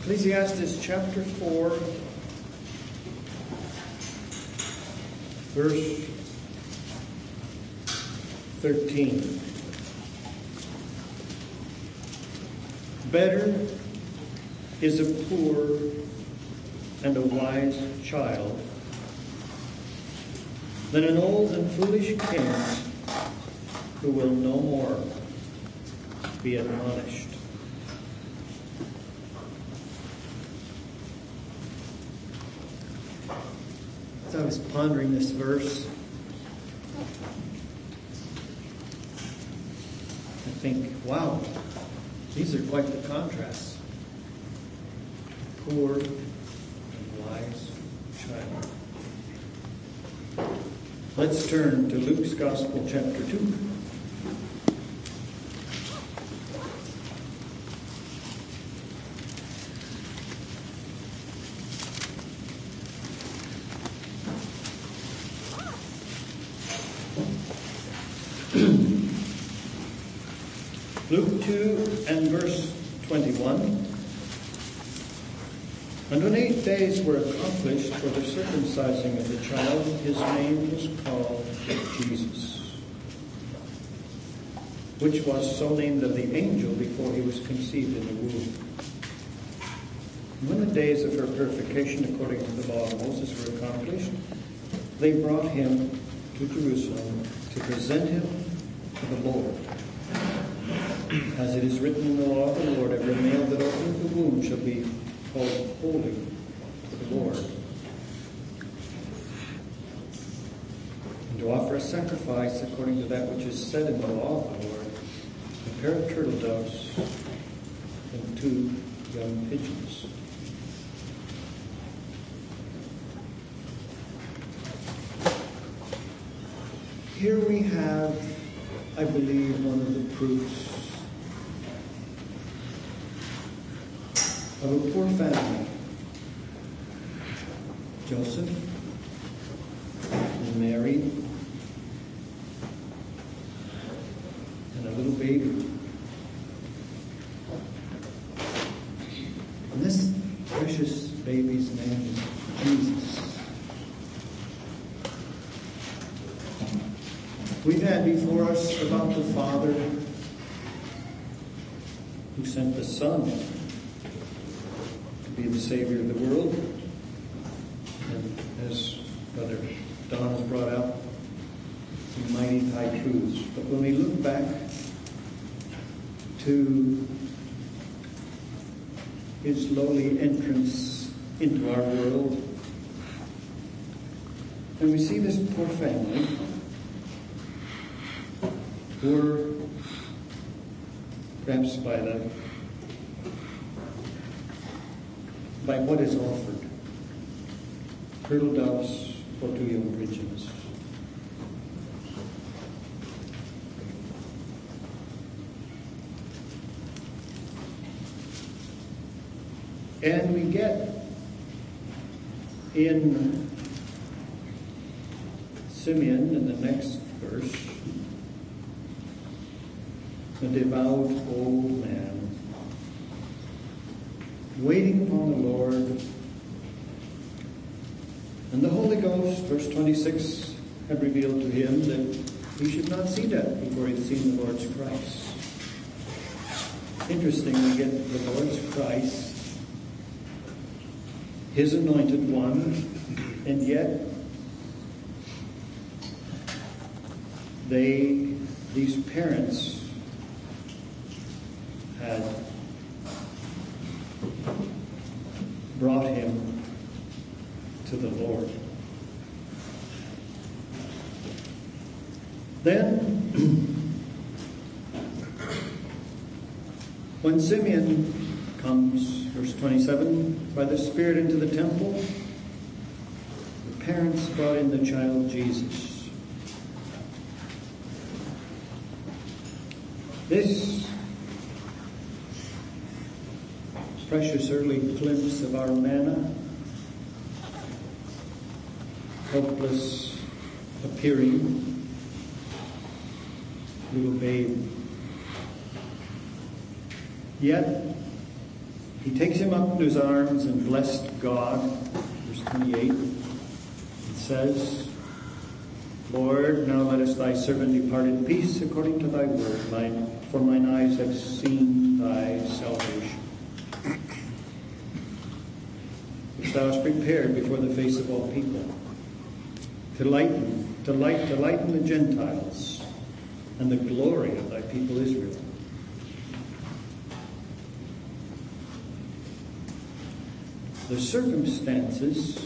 Ecclesiastes chapter 4, verse 13. Better is a poor and a wise child than an old and foolish king who will no more be admonished. As I was pondering this verse, I think, wow, these are quite the contrasts. Poor and wise child. Let's turn to Luke's Gospel, chapter 2. Luke 2 and verse 21. And when 8 days were accomplished for the circumcising of the child, his name was called Jesus, which was so named of the angel before he was conceived in the womb. And when the days of her purification according to the law of Moses were accomplished, they brought him to Jerusalem to present him to the Lord. As it is written in the law of the Lord, every male that opens the womb shall be called holy to the Lord. And to offer a sacrifice according to that which is said in the law of the Lord, a pair of turtle doves and 2 young pigeons. Here we have, I believe, one of the proofs of a poor family. Joseph and Mary and a little baby. And this precious baby's name is Jesus. We've had before us about the Father who sent the Son be the Savior of the world. And as Brother Don has brought out, some mighty high truths. But when we look back to his lowly entrance into our world, and we see this poor family who were perhaps by what is offered. Turtle doves or 2 young pigeons. And we get in Simeon in the next verse, a devout old man, waiting upon the Lord. And the Holy Ghost, verse 26, had revealed to him that he should not see death before he had seen the Lord's Christ. Interesting, we get the Lord's Christ, his anointed one, and yet these parents had brought him to the Lord. Then, when Simeon comes, verse 27, by the Spirit into the temple, the parents brought in the child Jesus. This precious early glimpse of our manna, helpless appearing little babe. Yet He takes him up in his arms and blessed God. Verse 28. It says, Lord, now lettest thy servant depart in peace according to thy word. For mine eyes have seen thy salvation, which thou hast prepared before the face of all people, to lighten the Gentiles, and the glory of thy people Israel. The circumstances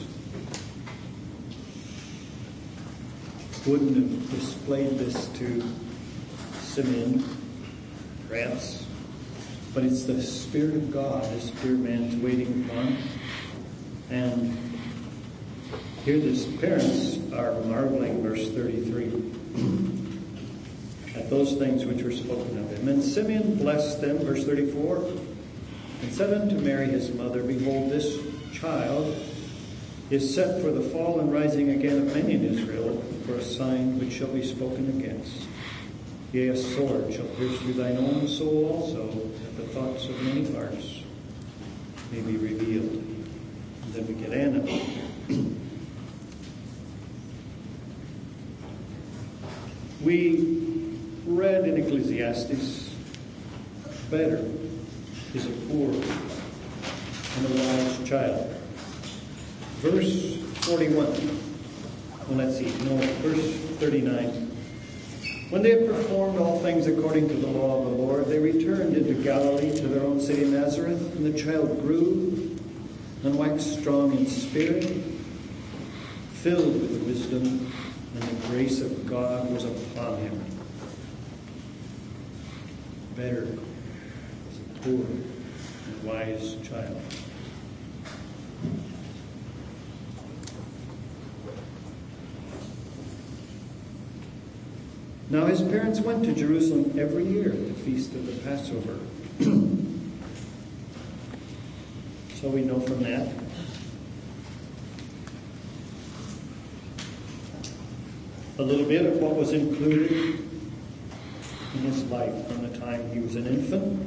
wouldn't have displayed this to Simeon, perhaps, but it's the Spirit of God this dear man's waiting upon. And here his parents are marveling, verse 33, at those things which were spoken of him. And Simeon blessed them, verse 34, and said unto Mary his mother, Behold, this child is set for the fall and rising again of many in Israel, for a sign which shall be spoken against. Yea, a sword shall pierce through thine own soul also, that the thoughts of many hearts may be revealed. And then we get Anna. We read in Ecclesiastes, better is a poor and a wise child. Verse 41. Well, let's see. No, verse 39. When they had performed all things according to the law of the Lord, they returned into Galilee to their own city Nazareth, and the child grew and waxed strong in spirit, filled with wisdom, and the grace of God was upon him. Better is a poor and wise child. Now his parents went to Jerusalem every year at the feast of the Passover. So we know from that. A little bit of what was included in his life from the time he was an infant.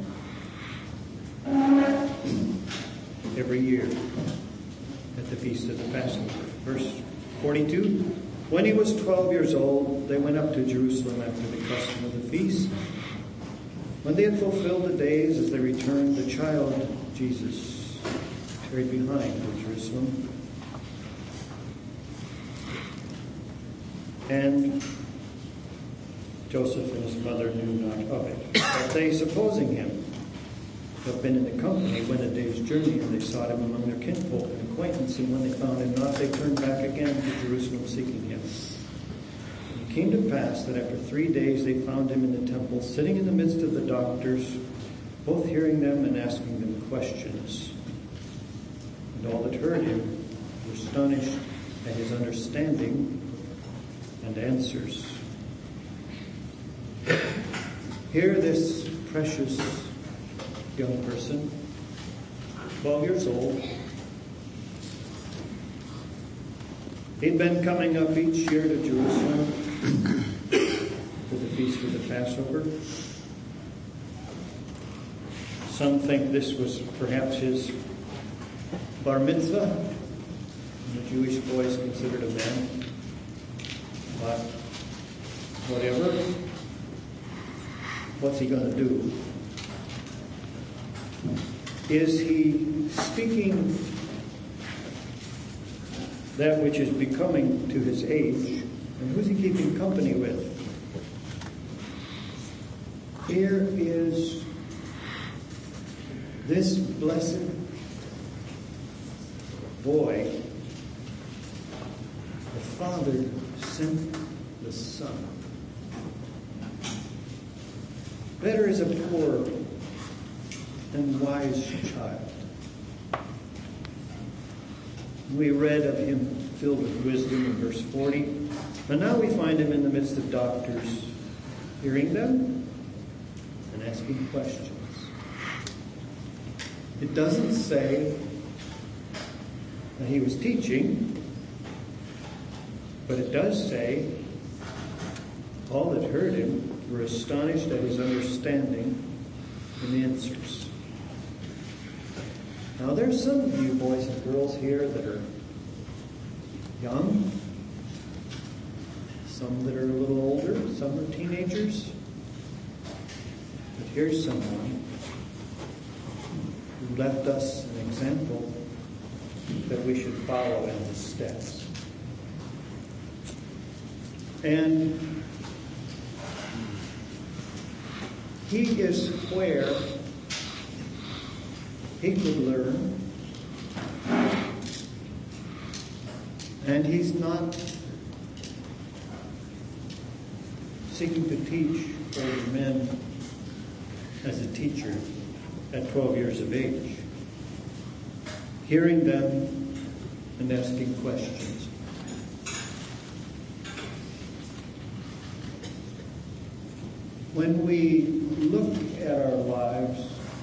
Every year at the feast of the Passover. Verse 42. When he was 12 years old, they went up to Jerusalem after the custom of the feast. When they had fulfilled the days as they returned, the child Jesus tarried behind in Jerusalem. And Joseph and his mother knew not of it. But they, supposing him to have been in the company, went a day's journey, and they sought him among their kinfolk and acquaintance, and when they found him not, they turned back again to Jerusalem seeking him. And it came to pass that after 3 days they found him in the temple, sitting in the midst of the doctors, both hearing them and asking them questions. And all that heard him were astonished at his understanding and answers. Here this precious young person, 12 years old, he'd been coming up each year to Jerusalem for the feast of the Passover. Some think this was perhaps his bar mitzvah. The Jewish boy is considered a man. But whatever, what's he going to do? Is he speaking that which is becoming to his age? And who's he keeping company with? Here is this blessed boy. The Father sent the Son. Better is a poor and wise child. We read of him filled with wisdom in verse 40. But now we find him in the midst of doctors, hearing them and asking questions. It doesn't say that he was teaching, but it does say all that heard him were astonished at his understanding and answers. Now there's some of you boys and girls here that are young, some that are a little older, some are teenagers. But here's someone who left us an example that we should follow in his steps. And he is where he could learn, and he's not seeking to teach older men as a teacher at 12 years of age, hearing them and asking questions. When we look at our lives,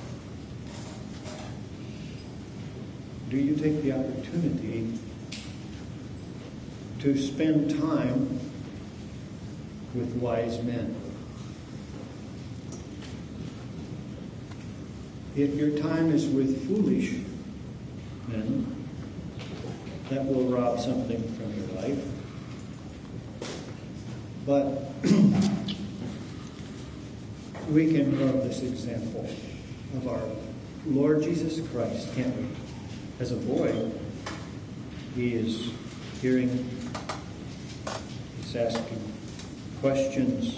do you take the opportunity to spend time with wise men? If your time is with foolish men, that will rob something from your life. But we can love this example of our Lord Jesus Christ, can't we? As a boy, he is hearing, he's asking questions,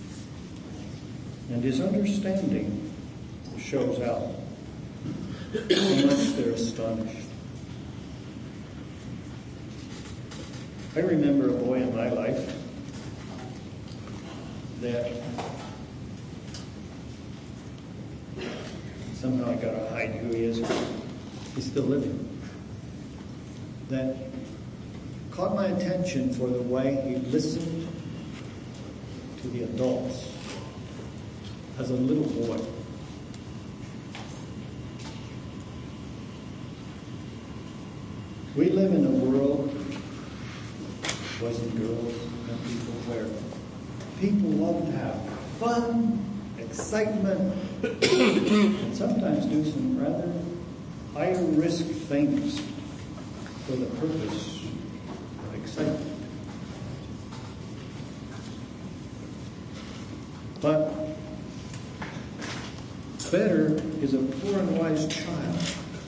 and his understanding shows out how much they're astonished. I remember a boy in my life that somehow I got to hide who he is. He's still living. That caught my attention for the way he listened to the adults as a little boy. We live in a world, boys and girls, young people, where people love to have fun, excitement, and sometimes do some rather high-risk things for the purpose of excitement. But better is a poor and wise child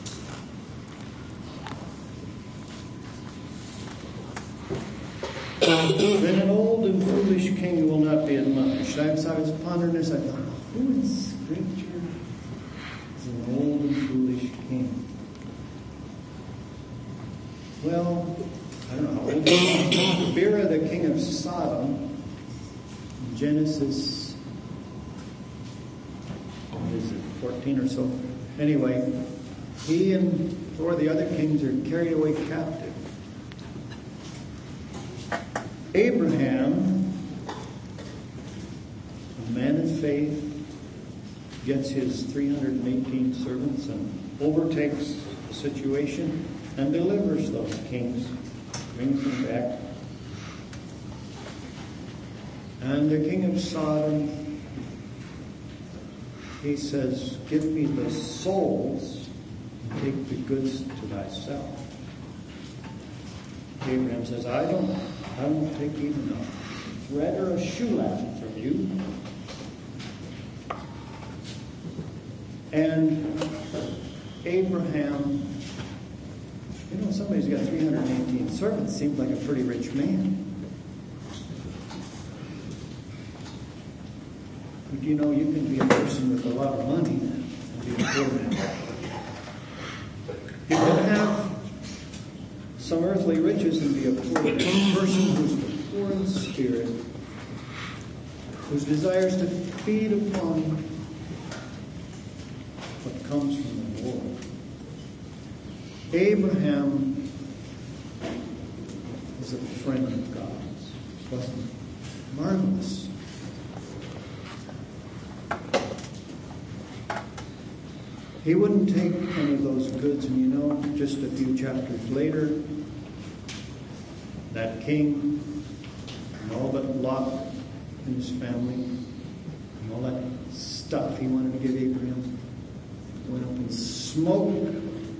than an old and foolish king who will not be admonished. As I was pondering this, I thought, who in Scripture is an old and foolish king? Well, I don't know how old he was. Bera, the king of Sodom, in Genesis, what is it, 14 or so? Anyway, he and 4 of the other kings are carried away captive. Abraham, a man of faith, gets his 318 servants and overtakes the situation and delivers those kings, brings them back. And the king of Sodom, he says, give me the souls and take the goods to thyself. Abraham says, I don't take even a thread or a shoelace from you. And Abraham, somebody's got 318 servants, seems like a pretty rich man. But you can be a person with a lot of money and be a poor man. You can have some earthly riches and be a poor man. A person who's poor in spirit, whose desires to feed upon what comes from the Lord. Abraham was a friend of God's. Wasn't it marvelous? He wouldn't take any of those goods, and just a few chapters later, that king and all but Lot and his family and all that stuff he wanted to give Abraham went up in smoke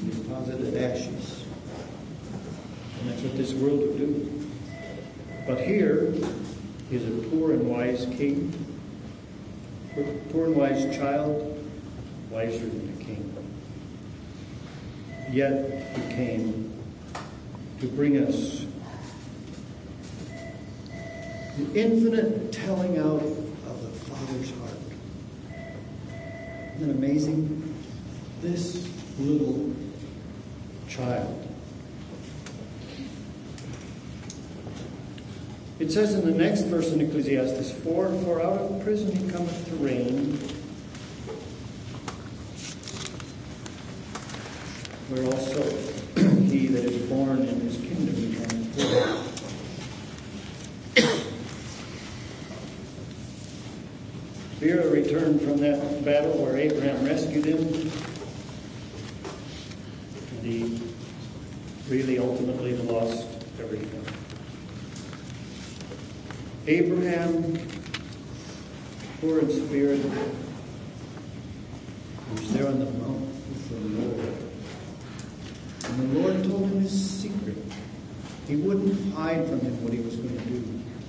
deposited ashes. And that's what this world will do. But here is a poor and wise king, poor and wise child, wiser than the king. Yet he came to bring us the infinite telling out of the Father's heart. Isn't it amazing? This little child. It says in the next verse in Ecclesiastes 4, "For out of prison he cometh to reign, where also he that is born in his kingdom becometh poor." Vera returned from that battle where Abraham rescued him. And he really ultimately lost everything. Abraham, poor in spirit, was there on the mount with the Lord. And the Lord told him his secret. He wouldn't hide from him what he was going to do.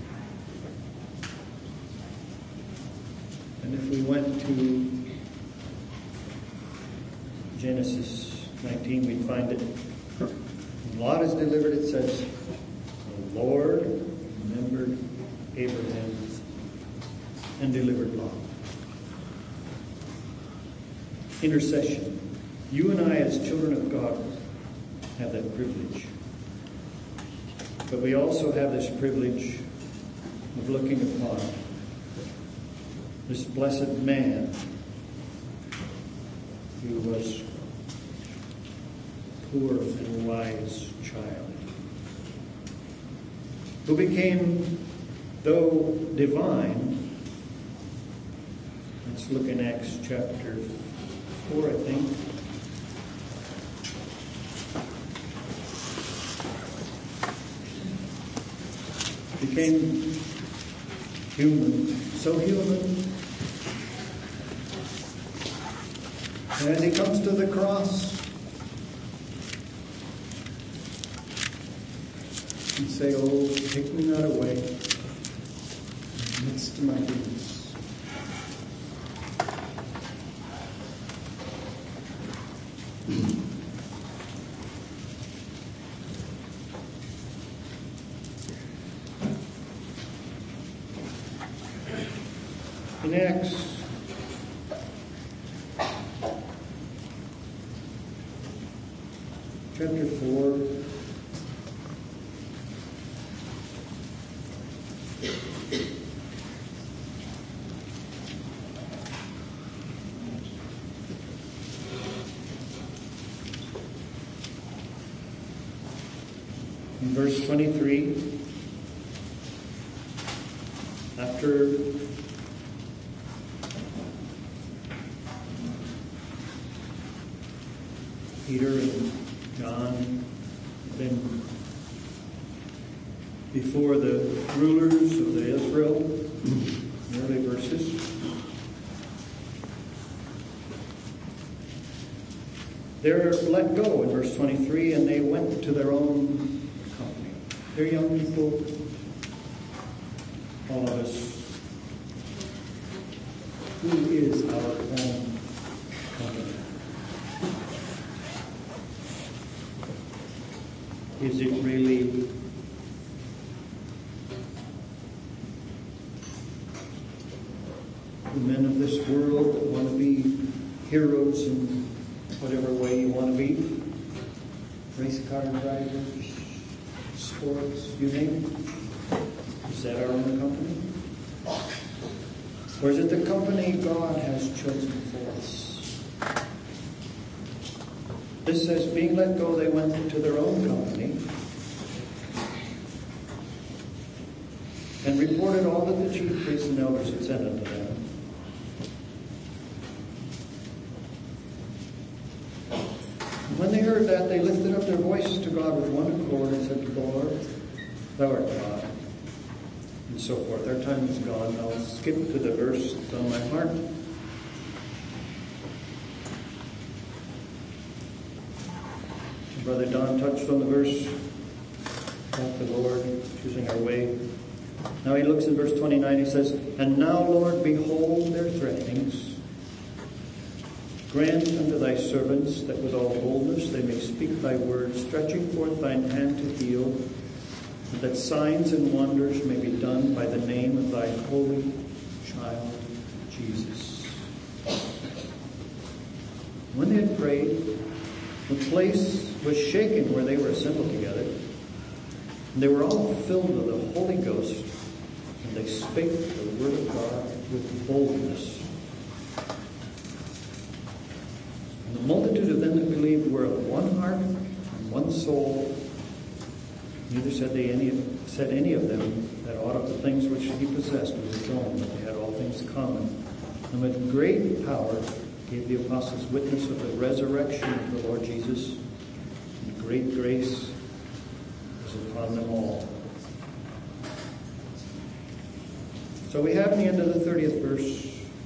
And if we went to Genesis 19, we'd find it. When Lot is delivered, it says, "The Lord remembered Abraham and delivered Lot." Intercession. You and I, as children of God, have that privilege. But we also have this privilege of looking upon this blessed man who was poor and wise child, who became, though divine. Let's look in Acts chapter 4, I think. Became human, so human. And as he comes to the cross, and say, "Oh, take me not away amidst my griefs." In Acts chapter 4, in verse 23, after Peter and John have been before the rulers of the Israel, in the early verses, they're let go in verse 23, and they went to their own company. They're young people, all of us. Who is our own company? Is it really the men of this world that want to be heroes in whatever way you want to be? Race car drivers, sports, you name it? Is that our own company? Or is it the company God has chosen for us? This says, being let go, they went into their own company and reported all that the chief priests and elders had said unto them. When they heard that, they lifted up their voices to God with one accord and said, "Lord, thou art God," and so forth. Our time is gone. I'll skip to the verse that's on my heart. Brother Don touched on the verse about the Lord choosing our way. Now he looks in verse 29, he says, "And now, Lord, behold their threatenings. Grant unto thy servants that with all boldness they may speak thy word, stretching forth thine hand to heal, and that signs and wonders may be done by the name of thy holy child, Jesus." When they had prayed, the place was shaken where they were assembled together, and they were all filled with the Holy Ghost, and they spake the word of God with boldness. And the multitude of them that believed were of one heart and one soul. Neither said any of them that aught of the things which he possessed was his own, but they had all things common. And with great power gave the apostles witness of the resurrection of the Lord Jesus, and great grace was upon them all. So we have in the end of the 30th verse,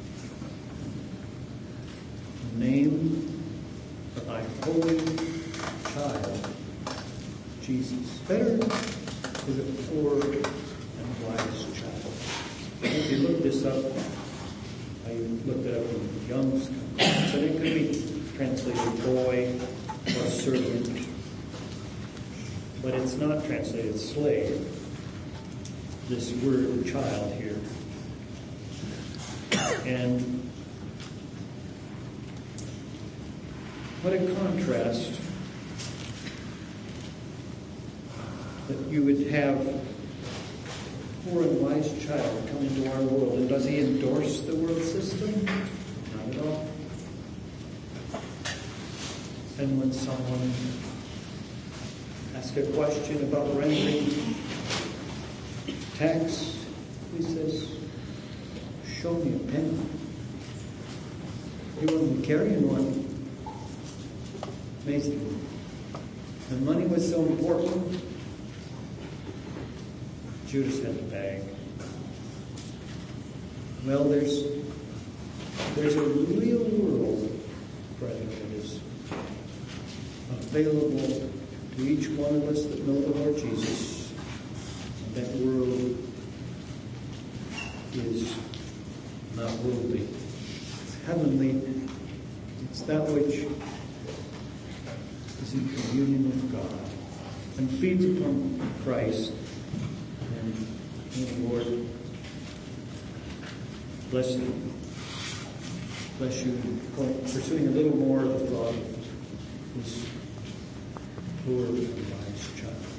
the name of thy holy child, Jesus. Better is a poor and wise child. If you look this up, I looked it up in Young's, so it could be translated boy or servant, but it's not translated slave, this word child here. And what a contrast that you would have a poor and wise child come into our world. And does he endorse the world system? Not at all. And when someone asks a question about rendering tax, he says, "Show me a penny." He wasn't carrying one. Amazing. And money was so important. Judas had the bag. Well, there's a real world, brethren, that is available to each one of us that know the Lord Jesus. And that world is not worldly. It's heavenly. It's that which is in communion with God and feeds upon Christ. And Lord, bless you. Bless you for pursuing a little more of the thought of this poor and wise child.